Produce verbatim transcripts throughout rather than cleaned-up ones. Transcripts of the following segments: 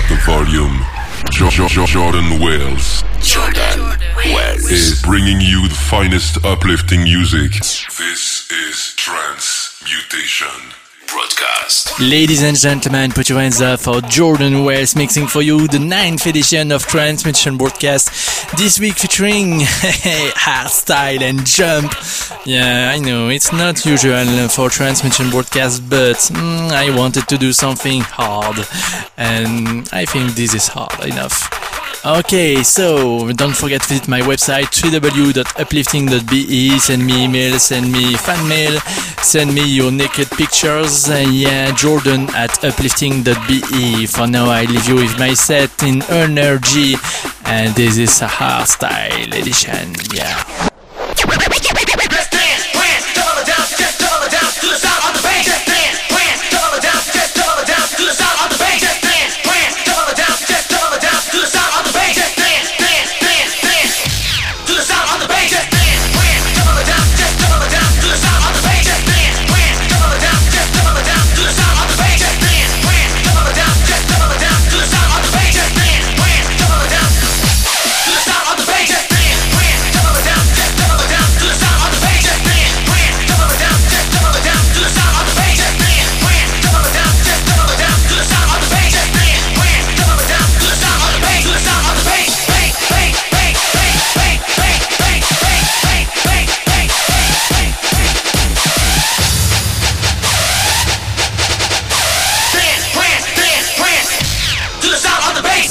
up the volume. Jo- Jo- Jo- Jordan Wales. Jordan Wales is bringing you the finest uplifting music. This is Transmutation Broadcast. Ladies and gentlemen, put your hands up for Jordan Wales mixing for you the ninth edition of Transmutation Broadcast. This week featuring hardstyle and jump. Yeah, I know, it's not usual for Transmutation Broadcast, but mm, I wanted to do something hard. And I think this is hard enough. Okay, so don't forget to visit my website w w w dot uplifting dot b e. Send me email, send me fan mail, send me your naked pictures. Uh, yeah, Jordan at uplifting dot b e. For now, I leave you with my set in Energy, and this is a hardstyle edition. Yeah. Let's dance, dance, double it down, just double it down to the sound of the bass. Just dance, dance, double it down, just double it down to the sound of the bass. Just dance, dance, double it down, just double it down to the sound of the bass. Just dance, dance, dance, dance to the sound of the bass. Just dance, dance, double it down, just double it down to the sound of the bass. Just dance, dance, double it down, just double it down to the sound of the bass. Just dance, dance, double it down, just double it down to the sound of the bass. Just dance, dance, double it down to the sound of the bass. Just dance, dance, double it down, just double it down to the sound of the bass. Just dance, dance, double it down, just double it down to the sound of the bass. Just dance, dance, double it down, just double it down to the sound of the bass. Just dance, dance, double it down to the sound of the bass, to the sound of the bass. Bass, bass, bass, bass, bass, bass, bass, bass, bass, bass, bass, bass. Dance, dance, dance, dance to the sound of the bass.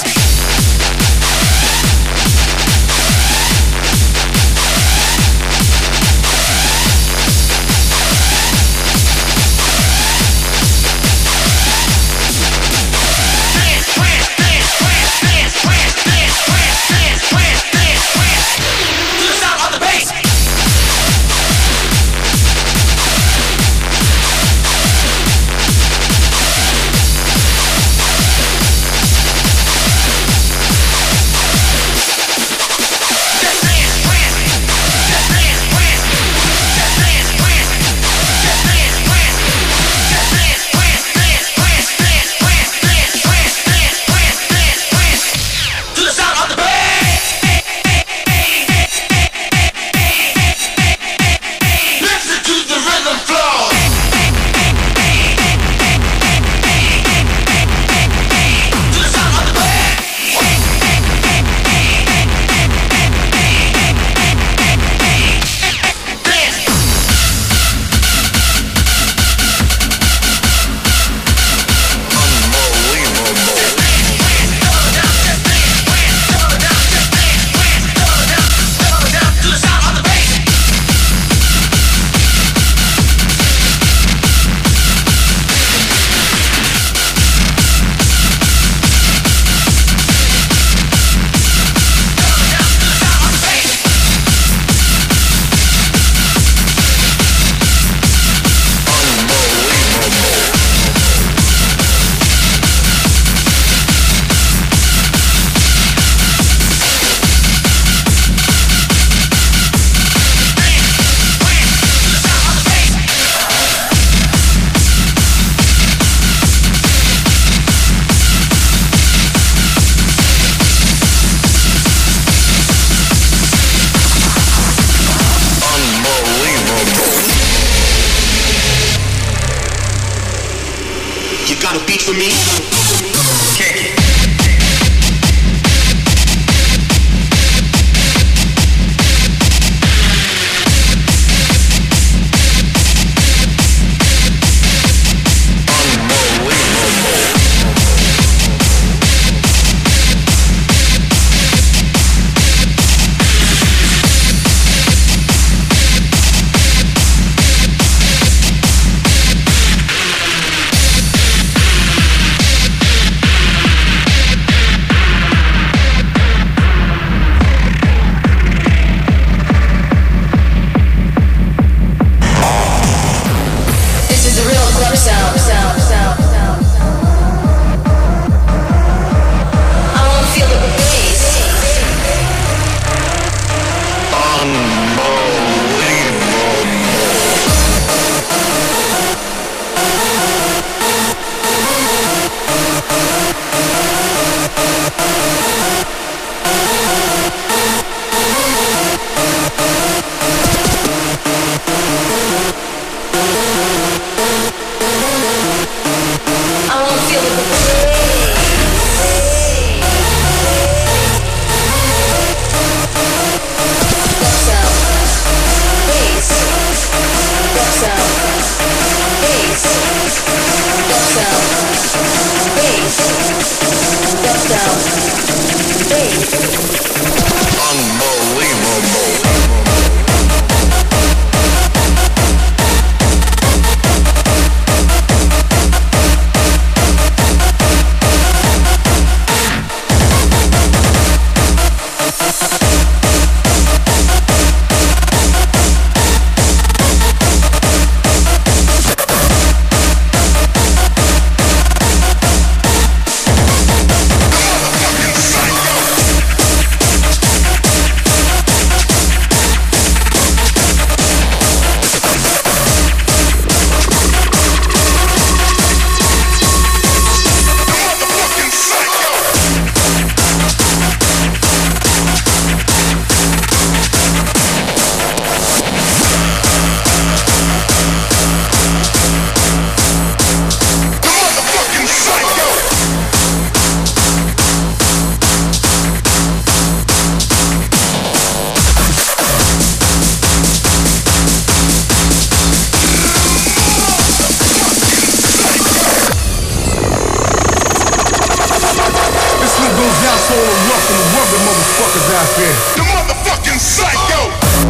to all the rough and rugged motherfuckers out there. The motherfucking psycho!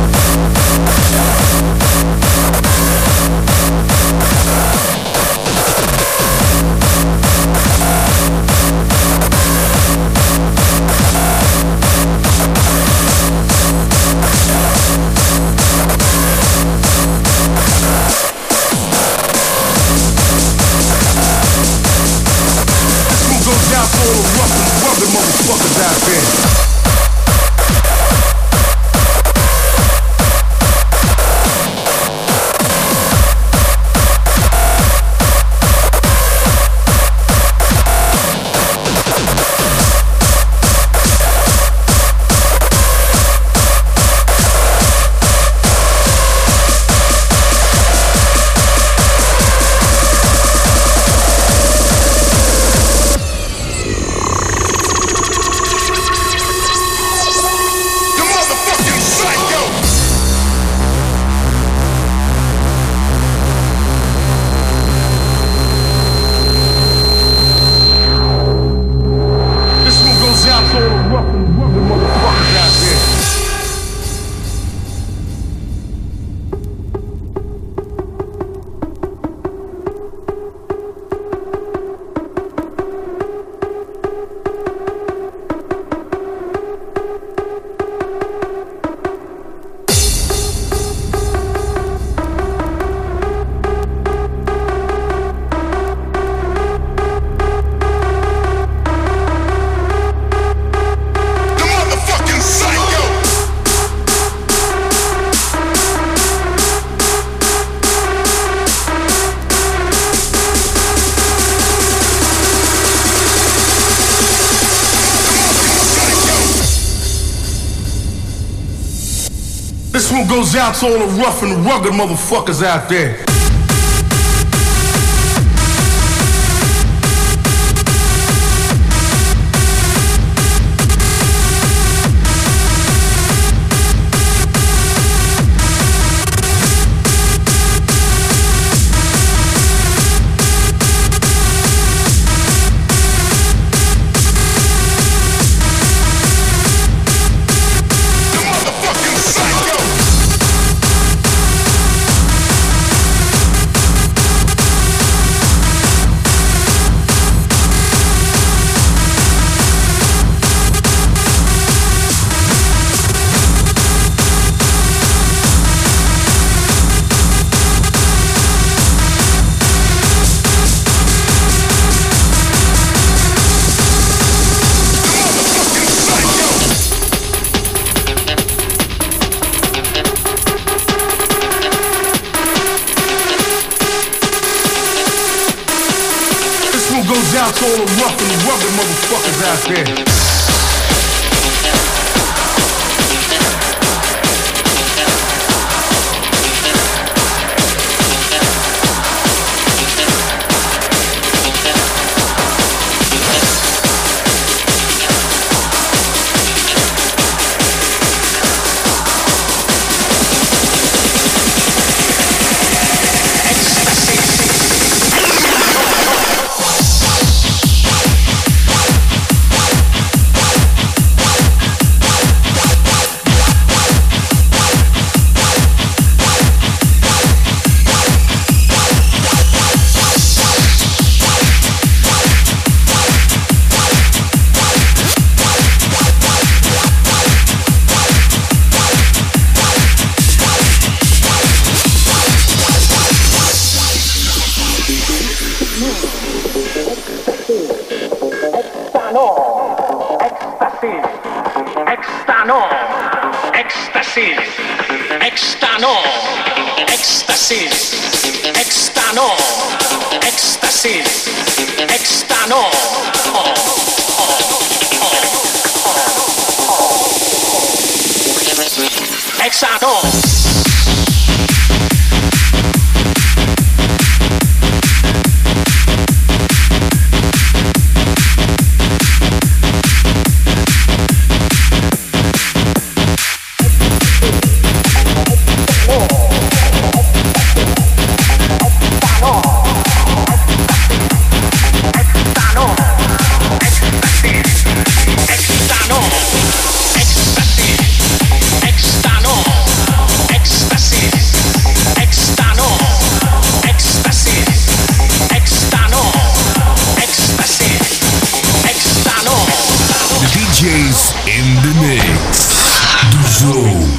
Out to all the rough and rugged motherfuckers out there. This one goes out to all the rough and rugged motherfuckers out there. Goes out to all the rough and rugged motherfuckers out there. Ecstasy, the mix. The Zone.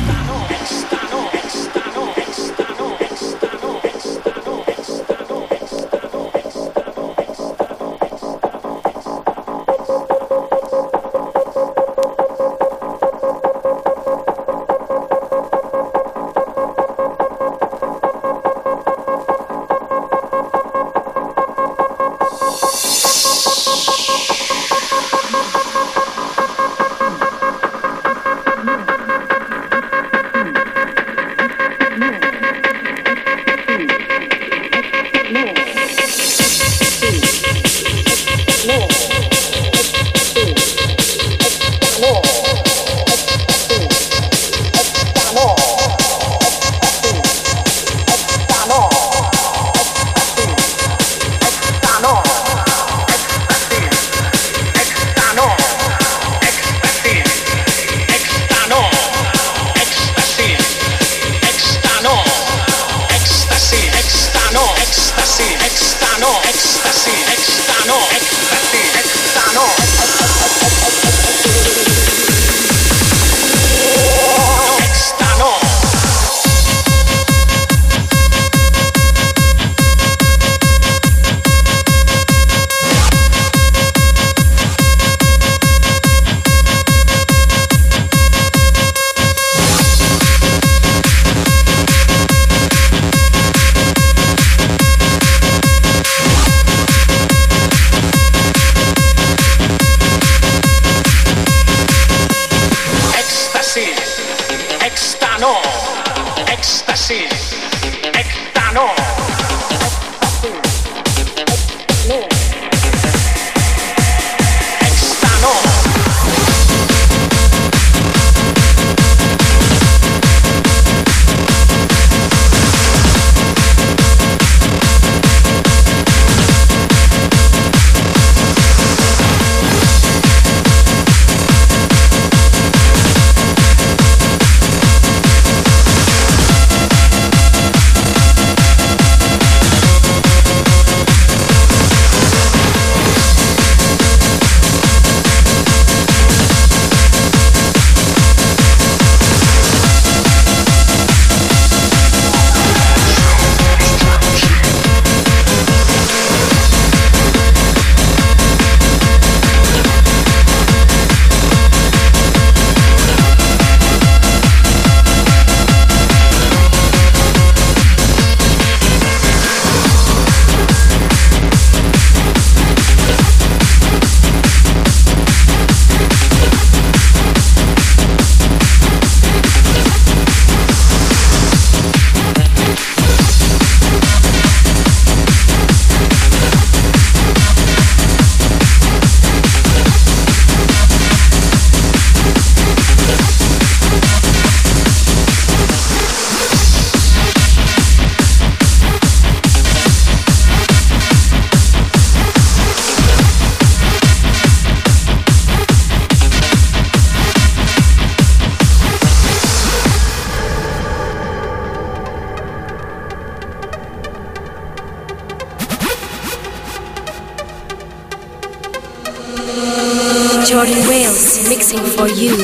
Jordan Wales mixing for you.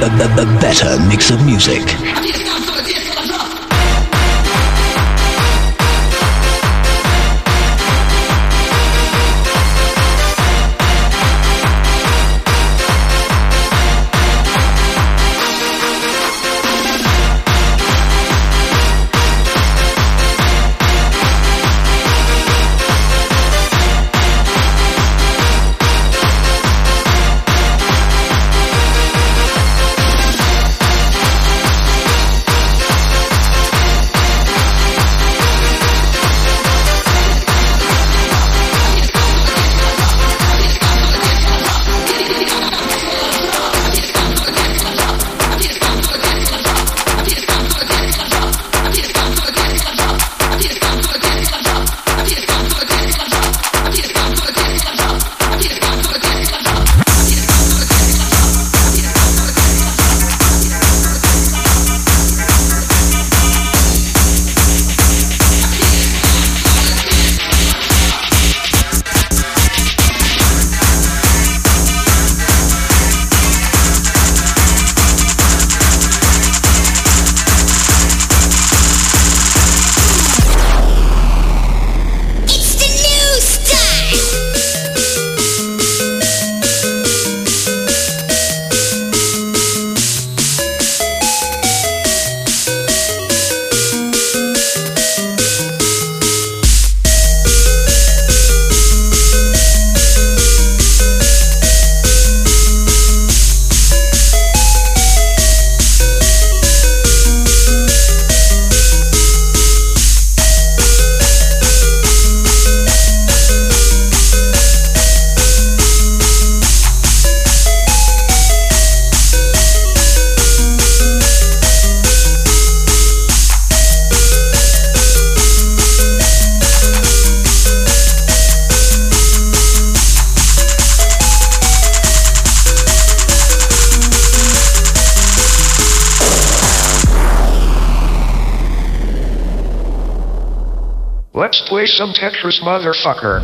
a, a better mix of music. Let's play some Tetris, motherfucker.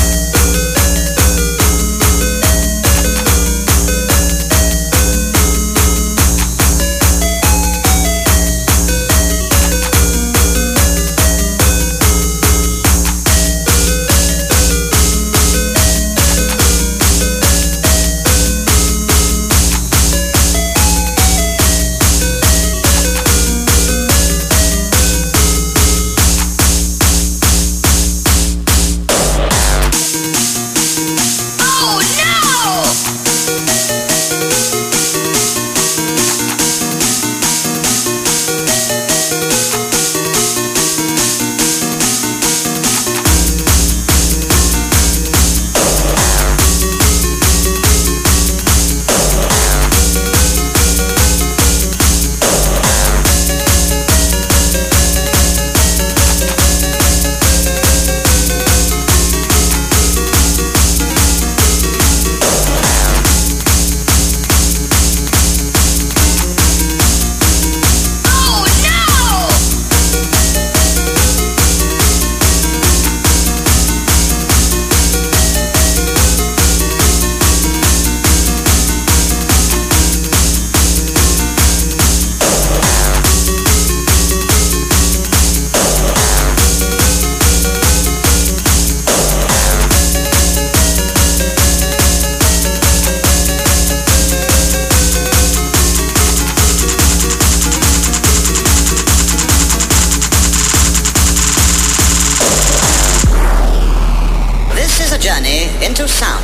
Into sound.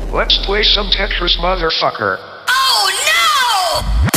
Let's play some Tetris, motherfucker. Oh no!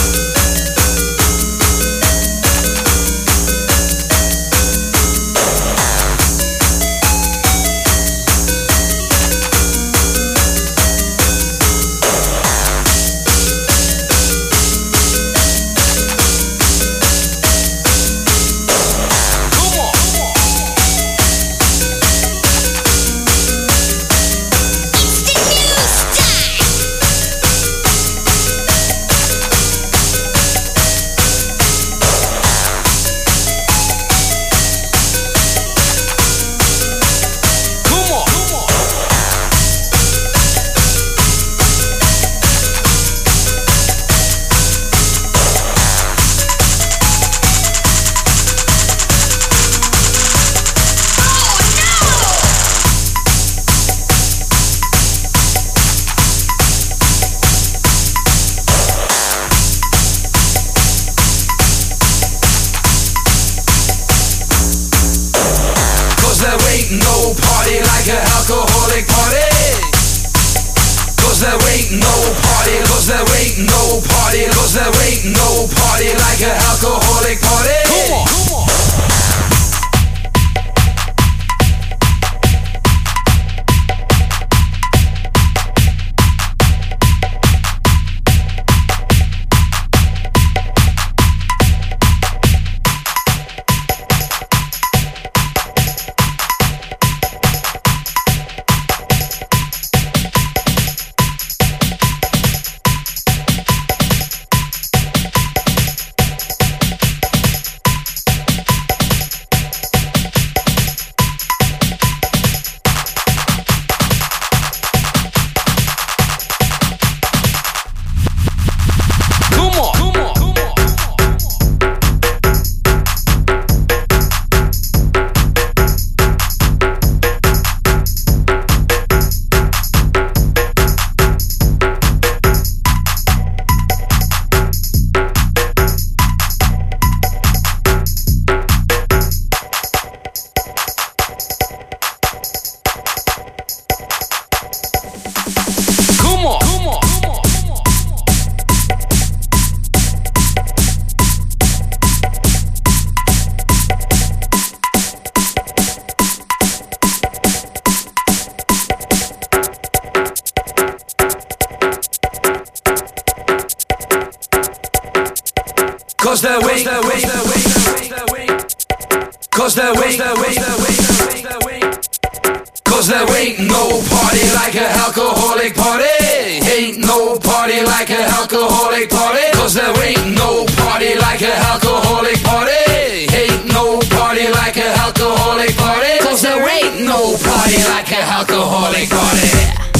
Cause there ain't, there ain't, there ain't, cause there ain't, there ain't, cause there ain't no party like an alcoholic party. Ain't no party like an alcoholic party. Cause there ain't no party like an alcoholic party. Ain't no party like an alcoholic party. Cause there ain't no party like an alcoholic party.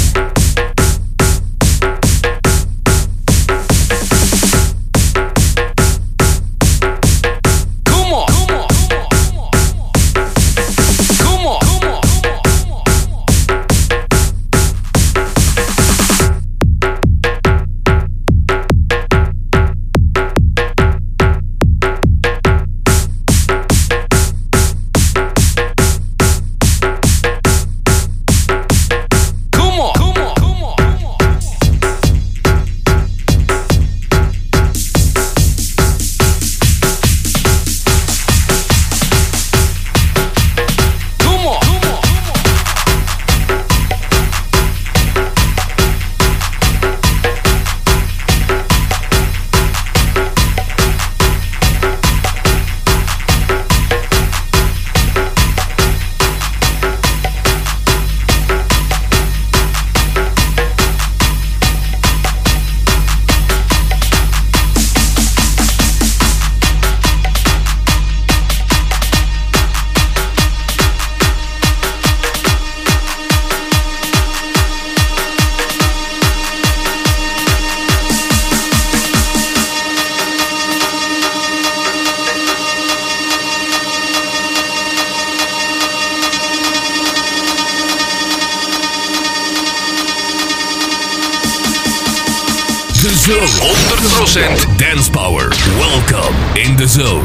The Zone. honderd procent Dance Power. Welcome in the Zone.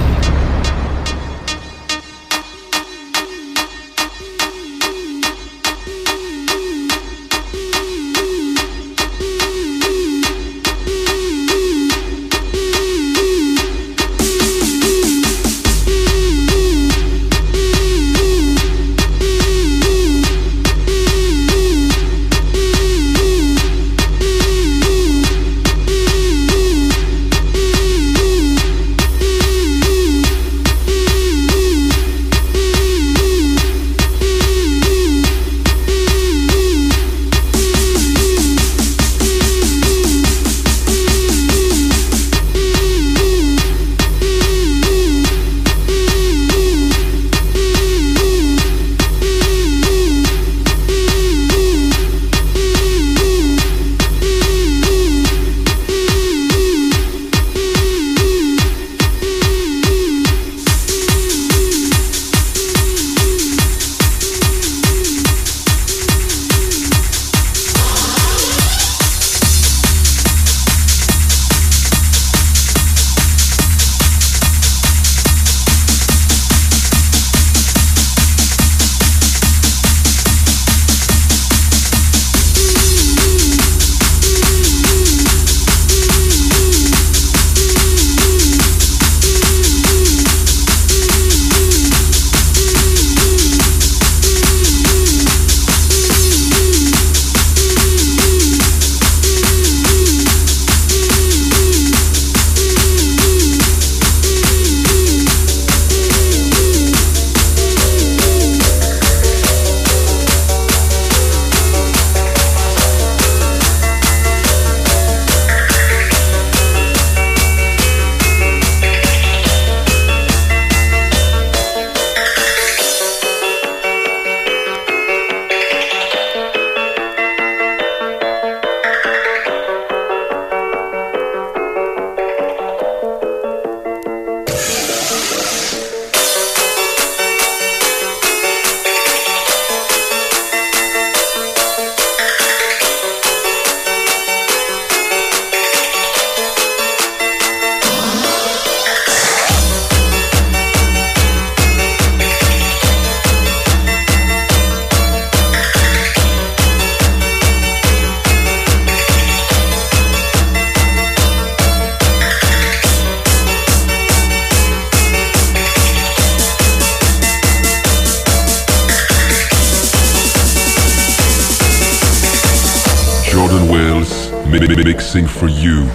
Jordan Wales, mi- mi- mixing for you.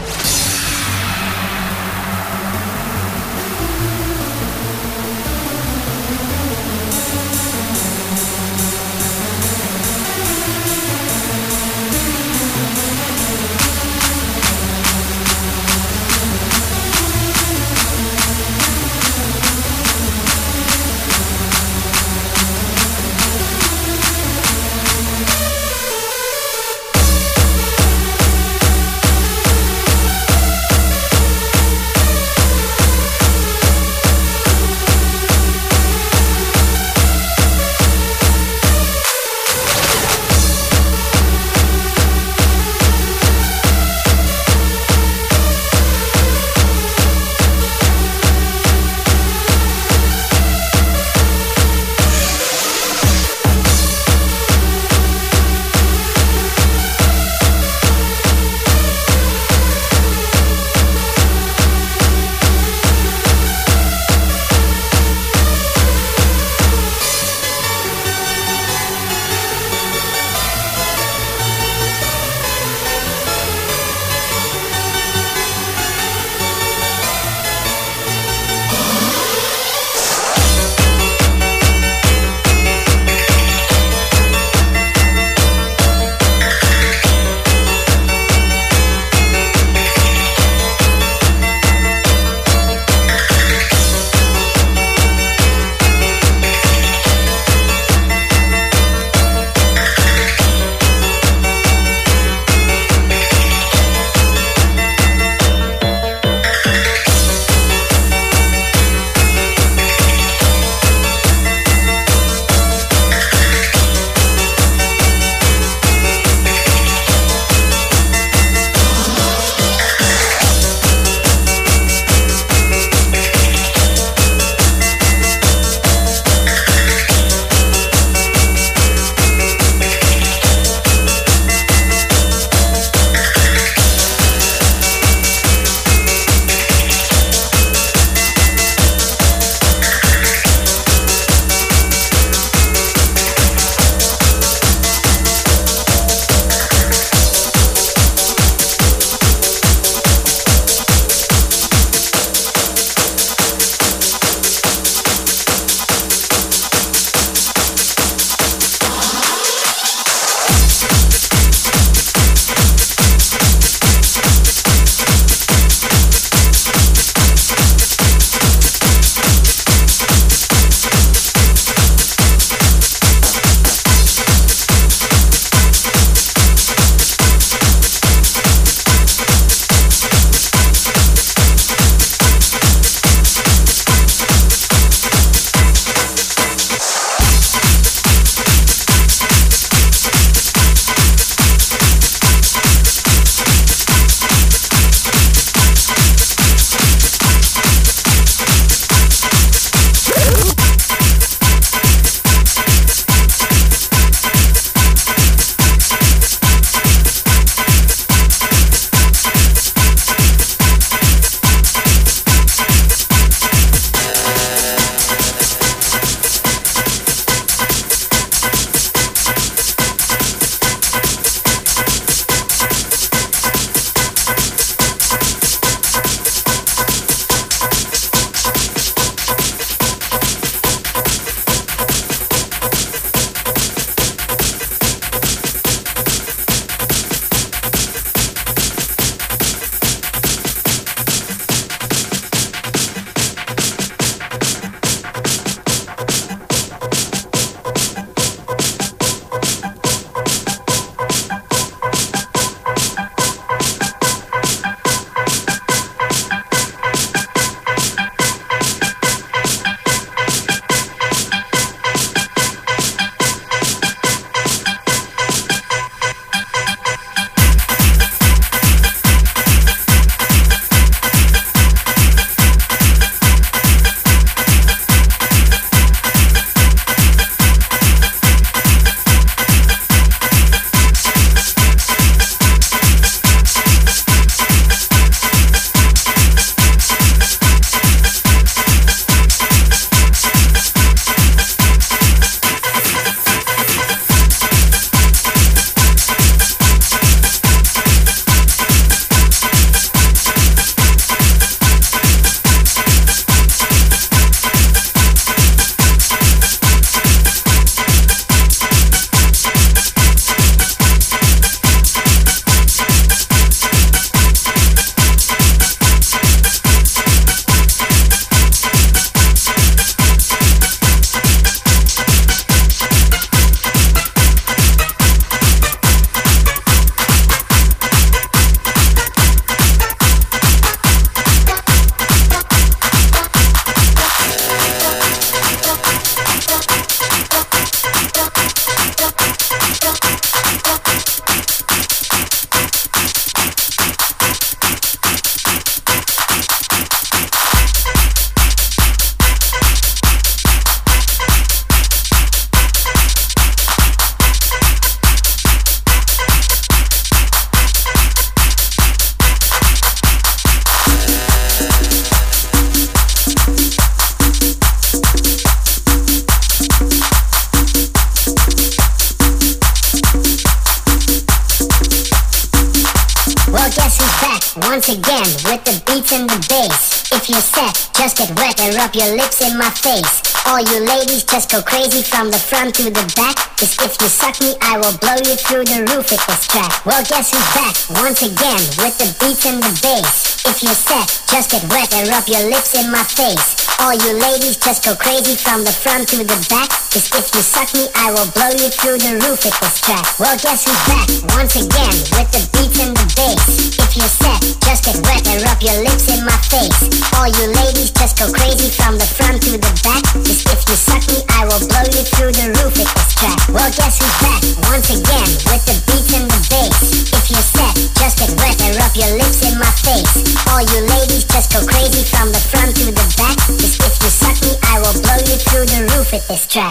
once again with the beats and the bass. If you're set, just get wet and rub your lips in my face. All you ladies just go crazy from the front to the back. Cause if you suck me, I will blow you through the roof with this track. Well, guess who's back once again with the beats and the bass. If you're set, just get wet and rub your lips in my face. All you ladies just go crazy from the front to the back. Cause if you suck me, I will blow you through the roof with this track. Well, guess who's back once again with the beats and the bass. If you're set, just get wet and rub your lips in my face. All you ladies just go crazy from the front to the back. Cause if you suck me, I will blow you through the roof with this track. Well, guess who's back once again with the beats and the bass. If you're set, just get wet and rub your lips in my face. All you ladies just go crazy from the front to the back. Cause if you suck me, I will blow you through the roof with this track.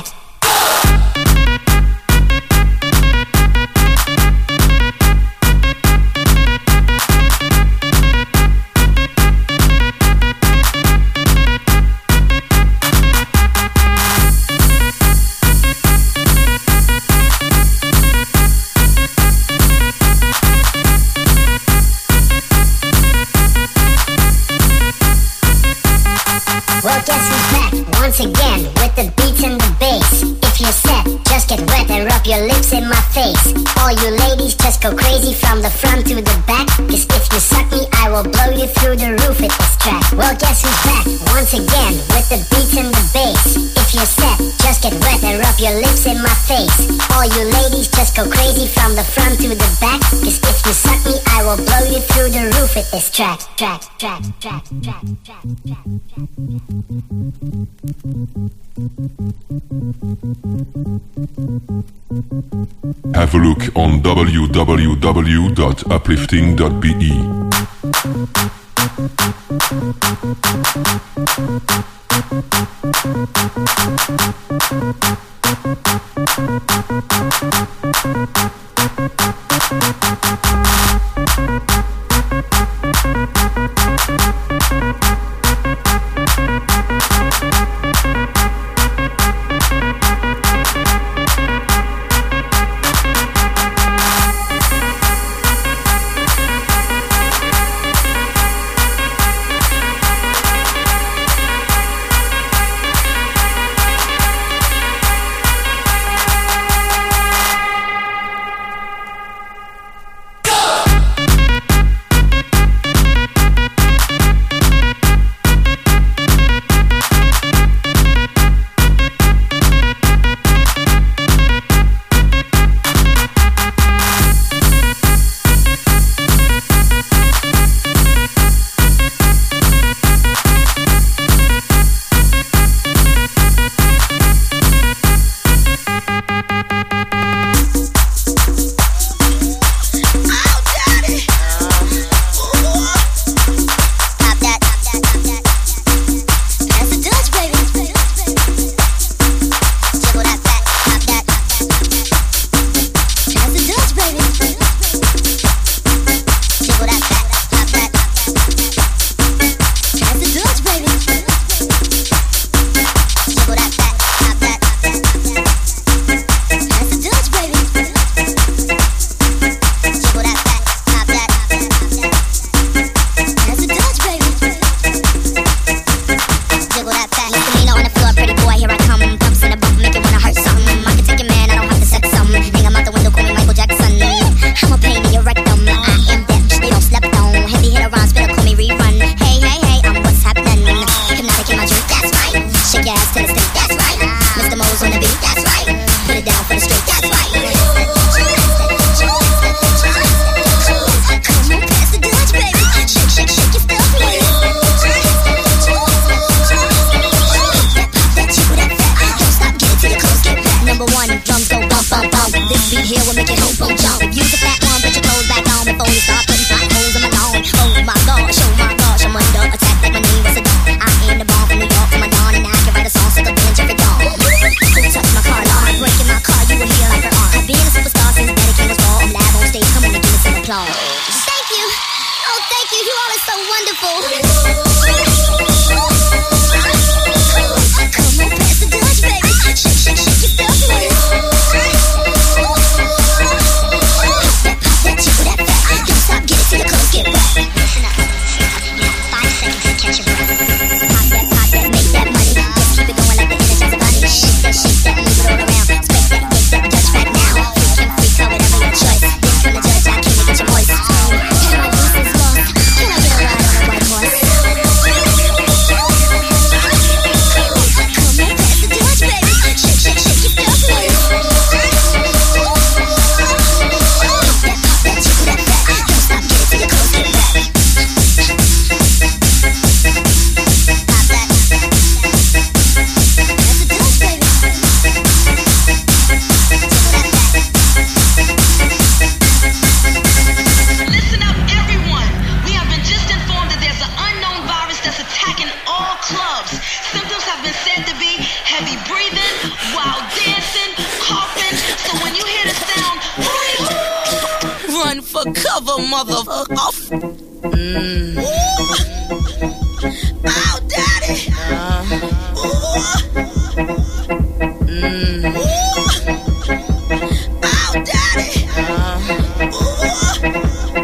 Well, guess who's back once again with the beats and the bass. If you're set, just get wet and rub your lips in my face. All you ladies just go crazy from the front to the back. Cause if you suck me, I will blow you through the roof with this track. Well, guess who's back once again with the beats and the bass. If you're set, just get wet and rub your lips in my face. All you ladies just go crazy from the front to the back. Cause if you suck me, I will blow you through the roof with this track. Track, track, track, track, track, track, track. Have a look on w w w dot uplifting dot b e. for cover, motherfucker. Mm. Oh, daddy. Uh. Mm. Oh, daddy. Uh.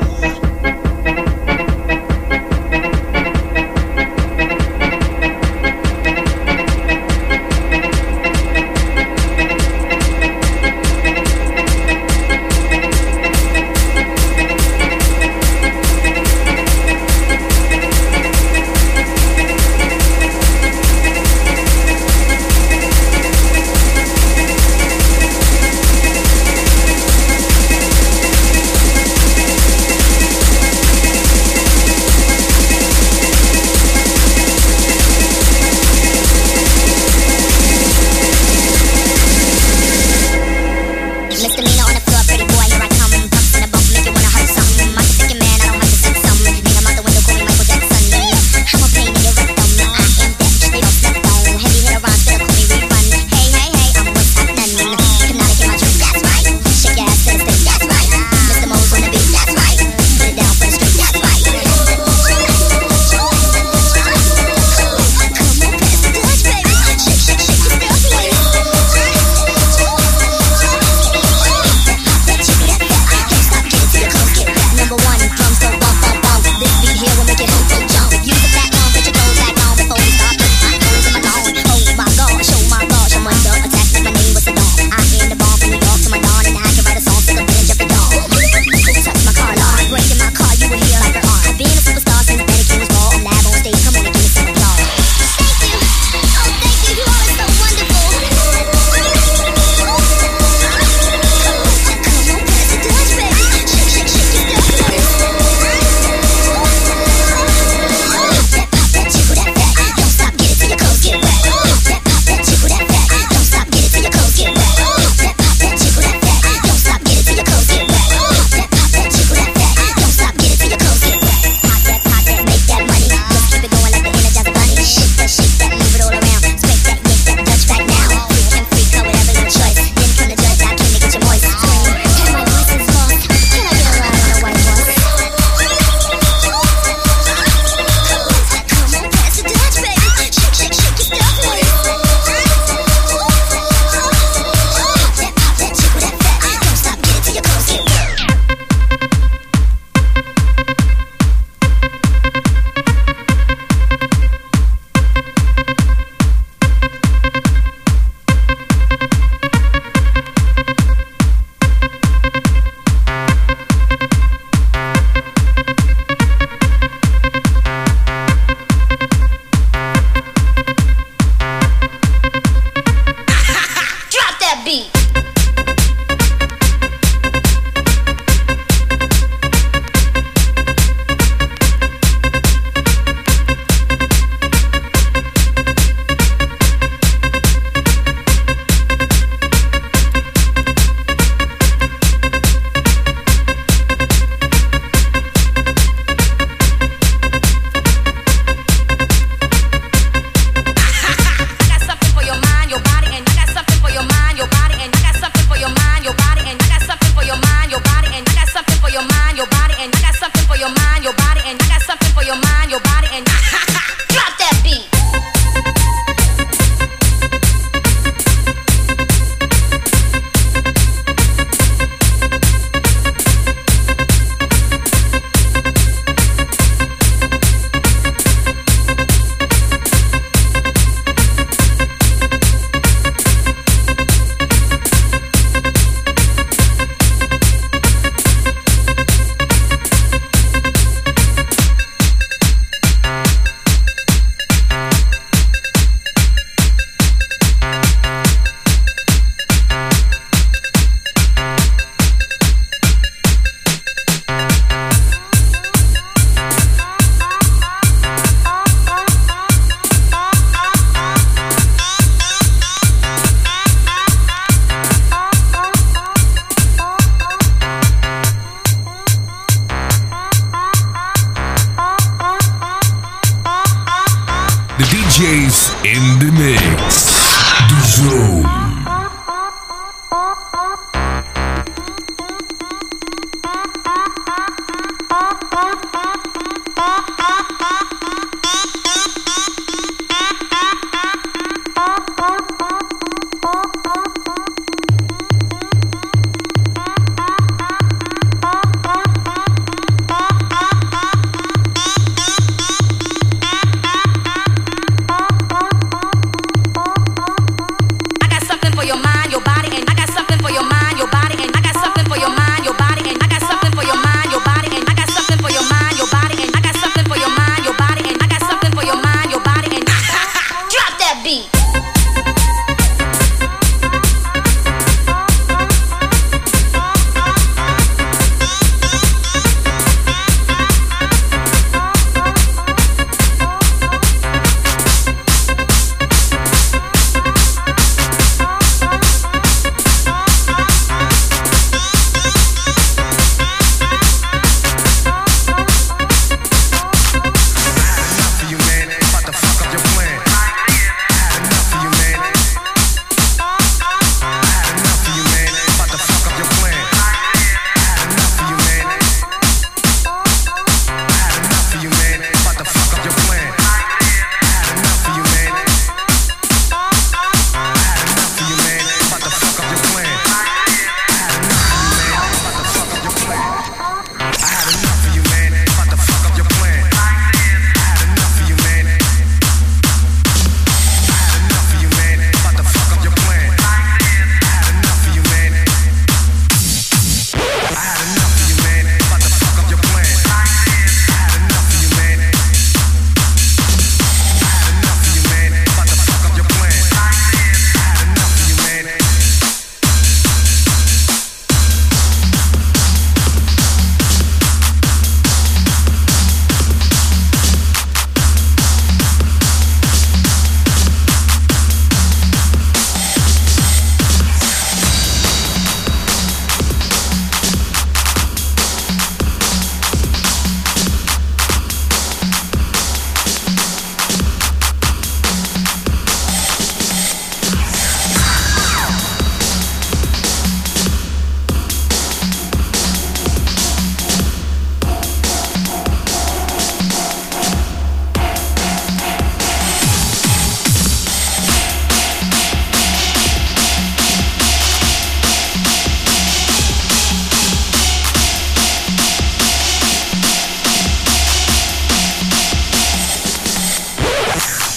J's in the mix. The Zone.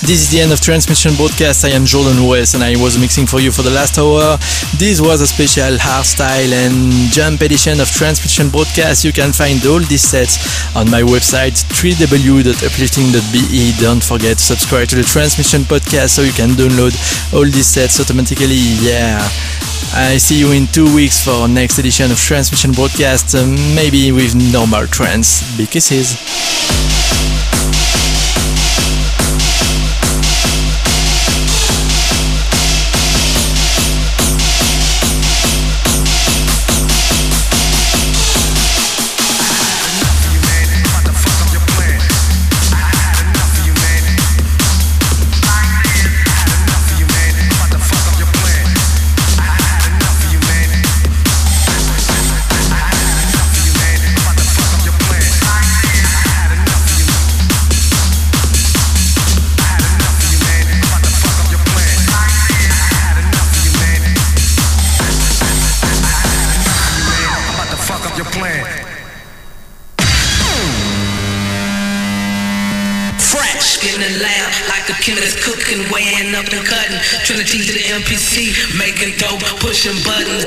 This is the end of Transmission Broadcast. I am Jordan West and I was mixing for you for the last hour. This was a special hardstyle and jump edition of Transmission Broadcast. You can find all these sets on my website w w w dot uplifting dot b e. Don't forget to subscribe to the Transmission Podcast so you can download all these sets automatically. Yeah. I see you in two weeks for next edition of Transmission Broadcast, uh, maybe with normal trance. Big kisses. Killers cooking, weighing up and cutting. Trinity to the M P C, making dope, pushing buttons.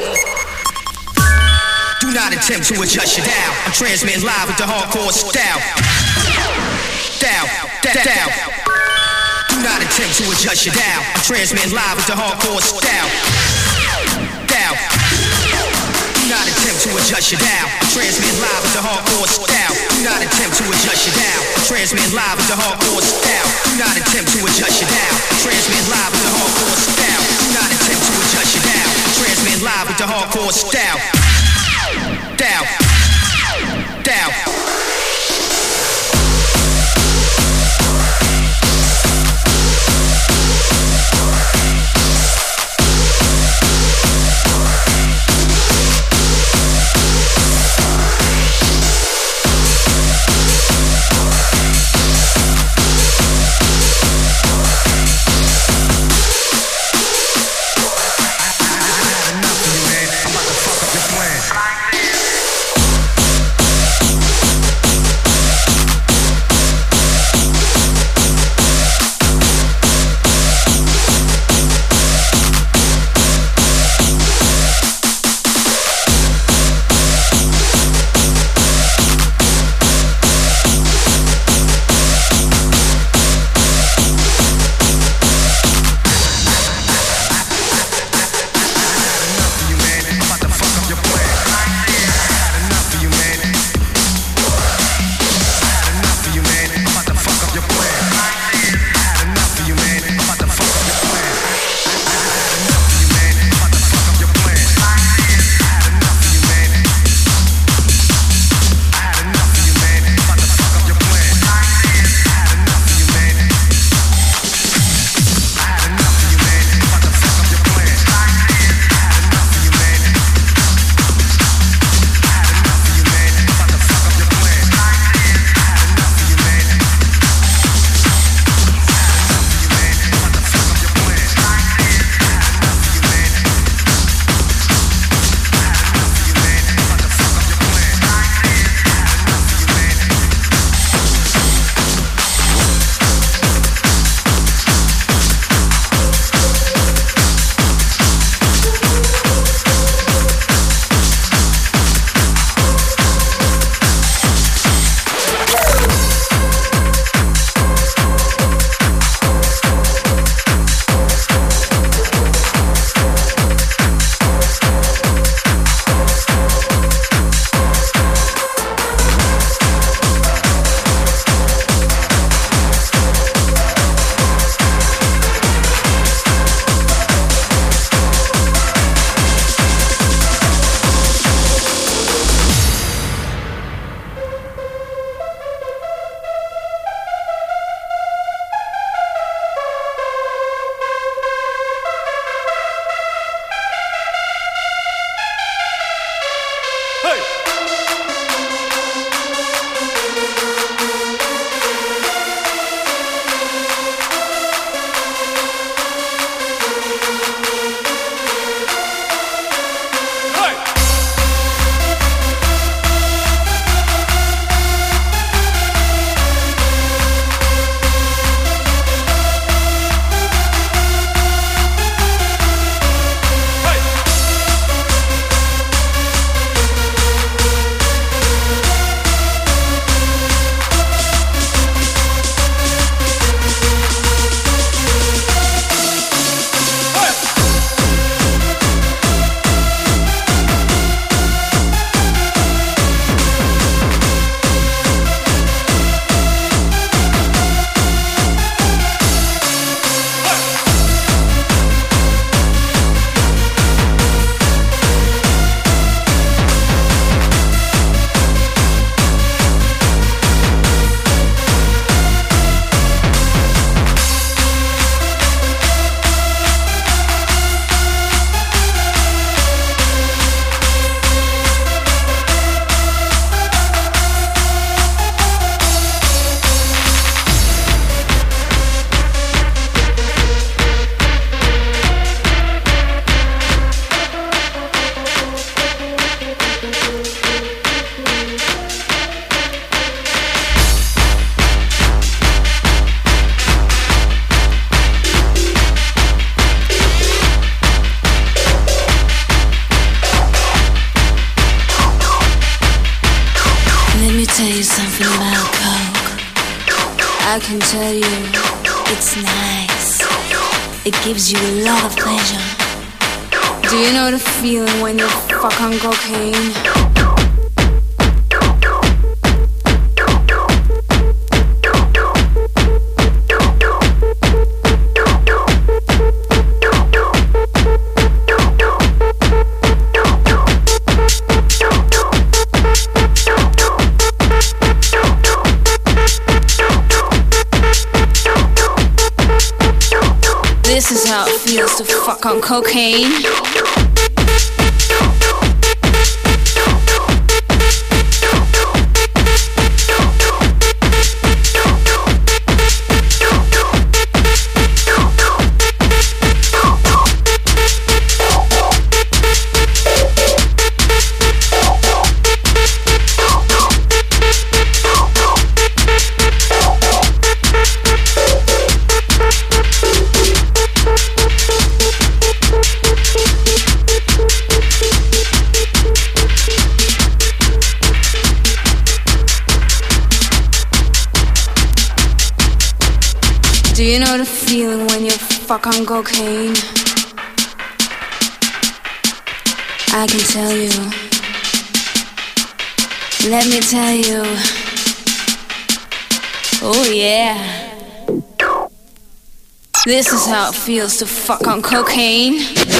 Do not attempt to adjust your dial. I'm transmitting live with the hardcore style. Dial, dial, dial. Do not attempt to adjust your dial. I'm transmitting live with the hardcore style. Dial. Do not attempt to adjust your dial. I'm transmitting live with the hardcore style. Do not attempt to adjust your dial. I'm transmitting live with the hardcore style. Do not attempt to adjust your dial. I'm transmitting live with the hardcore style. Do not attempt to adjust your dial. I'm transmitting live with the hardcore style. Dial. Dial. tell you something about coke. I can tell you it's nice. It gives you a lot of pleasure. Do you know the feeling when you fuck on cocaine? This is how it feels to fuck on cocaine. Do you know the feeling when you fuck on cocaine? I can tell you. Let me tell you. Oh yeah. This is how it feels to fuck on cocaine.